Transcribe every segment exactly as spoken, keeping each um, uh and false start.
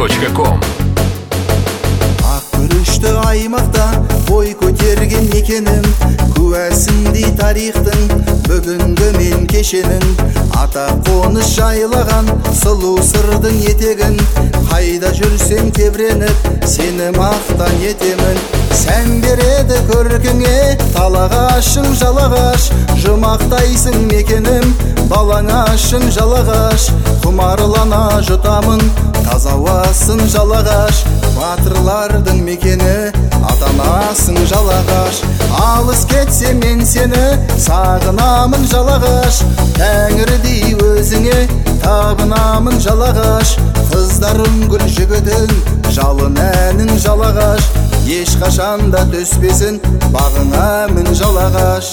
точка ком. Ақ күрішті аймақта бой көтерген мекенім, куәсіндей тарихтың бүгінгі мен кешенің. Ата қоныс жайлаған сұлу сырдың етегін, қайда жүрсем тебіреніп сені мақтан етемін. Сән береді көркіңе талағашың жалағаш, жұмақтайсың мекенім балаңашың жалағаш. Құмарлана жұтамын таза ауасын жалағаш, батырлардың мекені атанасың жалағаш. Алыс кетсе мен сені сағынамын жалағаш, тәңірдей өзіңе табынамын жалағаш. Қыздарың гүл жігітің жалын әнің жалағаш, ешқашанда төспесін бағыңа мін жалағаш.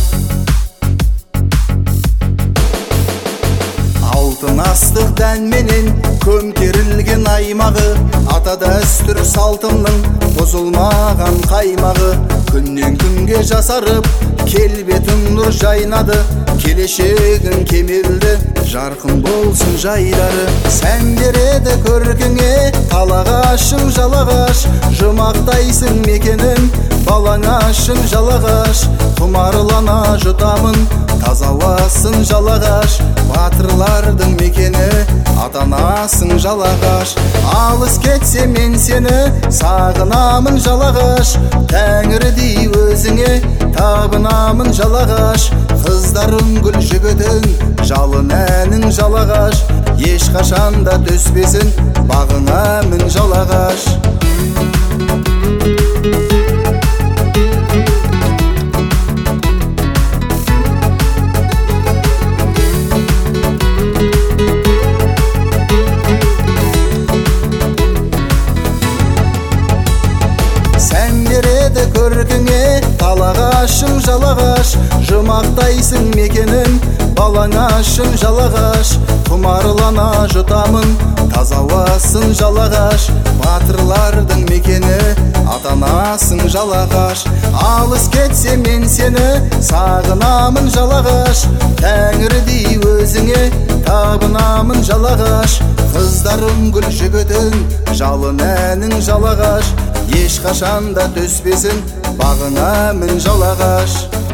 Алтын астық дәнменен көмкерілген аймағы, ата дәстүр салтымның бұзылмаған қаймағы. Күннен күнге жасарып келбетің нұр жайнады, келешегің кемелді жарқын болсын жайлары. Сән береді көркіңе талағашың жалағаш, жұмақтайсың мекенім балаңашың жалағаш. Құмарлана жұтамын таза ауасын жалағаш, батырлардың мекені атанасың жалағаш. Алыс кетсе мен сені сағынамын жалағаш, тәңірдей өзіңе табынамын жалағаш. Қыздарың гүл жігітің жалын әнің жалағаш, ешқашанда төспесін бағыңа мін жалағаш. Көркіңе талағашың жалағаш, жұмақтайсың мекенім балаңашың жалағаш. Құмарлана жұтамын таза ауасын жалағаш, батырлардың мекені атанасың жалағаш. Алыс кетсе мен сені сағынамын жалағаш, тәңірдей өзіңе табынамын жалағаш. Қыздарың гүл жігітің жалын әнің жалағаш, ешқашанда төспесін бағыңа мін жалағаш.